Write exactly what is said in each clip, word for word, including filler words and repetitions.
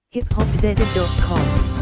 hip hop zeta dot com.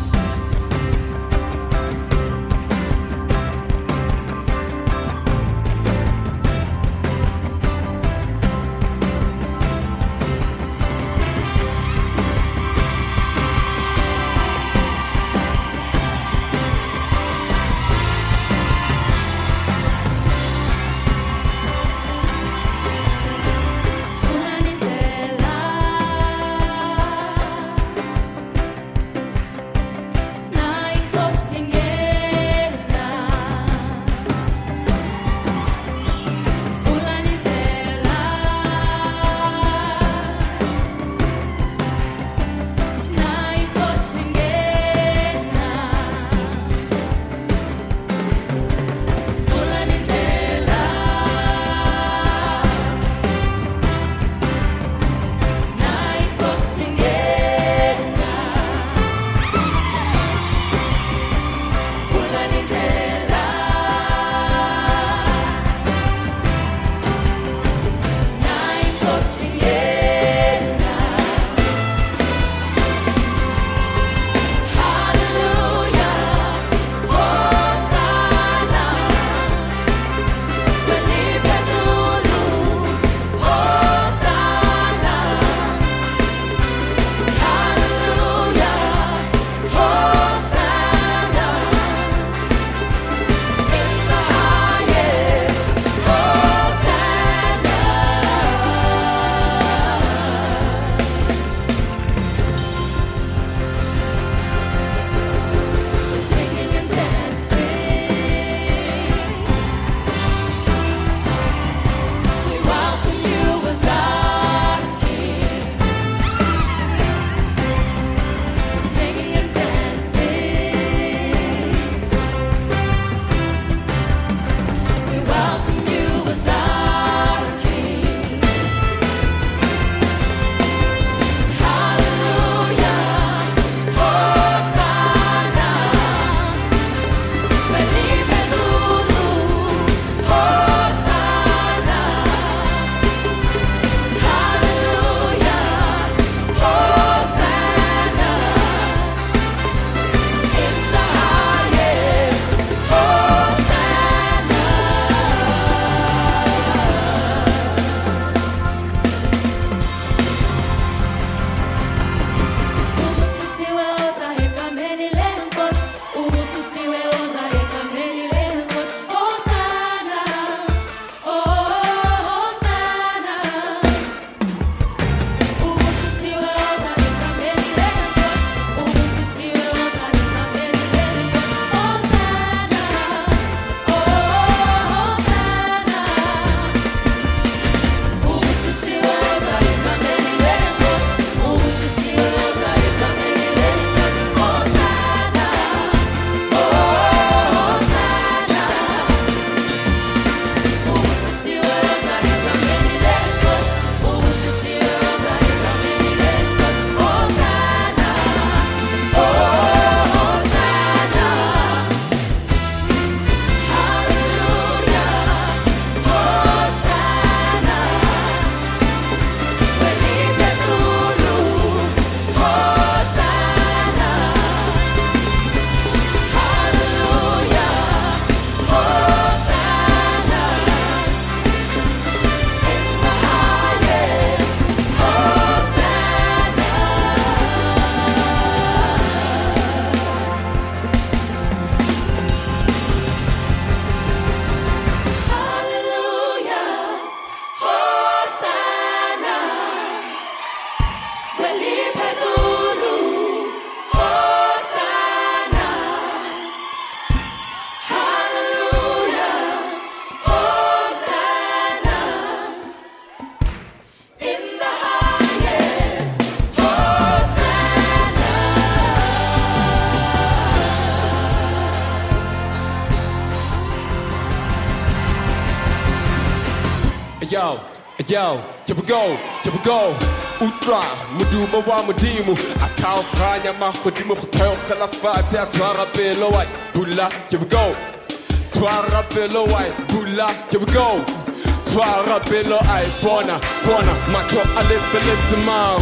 Yo, yo, here we go, here we go. Utra, mudu mawa mudimu. Akau khanya mahudimu khuteo khalafati atwara pelo white. Bula, here we go. Twara pelo white. Bula, here we go. Twara pelo I bona, bona. Macho ale belentimau.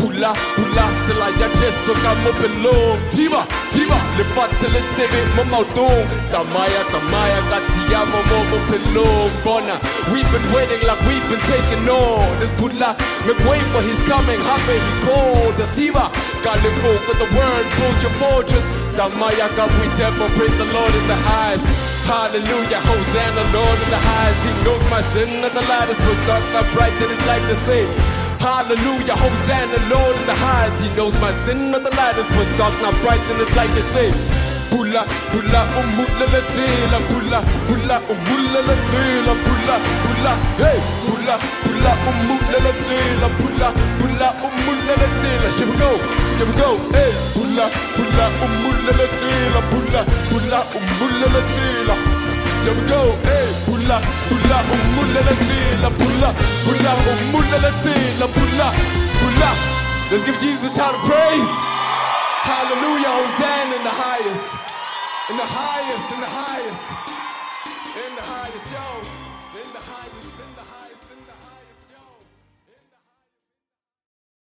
Pulla, pulla till I just so come up along. Tiba, tiba, le fatte le sebe mo maudon. Tamaya, tamaya, katia mo mo mo pelong. Bona, we've been waiting like we've been taking on. This pulla, make way for his coming. Happy he called. The tiba, got the folk of the word, build your fortress. Tamaya, God, we temple, praise the Lord in the highest. Hallelujah, Hosanna, Lord in the highest. He knows my sin and the light is was dark, not bright, that is like the same. Hallelujah, Hosanna, Lord in the highest. He knows my sin and the light is was dark, not bright, that is like the same. Pulla, pulla, umulla la tela, pulla, pulla, umulla la tela, pulla, pulla, hey, pulla, pulla, umulla la tela, pulla, pulla, umulla la tela. Here we go, here we go, hey, pulla, pulla, umulla la tela, pulla, pulla, umulla la tela. Here we go, hey, pulla, pulla, umulla la tela, pulla, pulla, umulla la tela, pulla, pulla. Let's give Jesus a shout of praise. Hallelujah, Hosanna in the highest. In the highest, in the highest, in the highest, yo, in the highest, in the highest.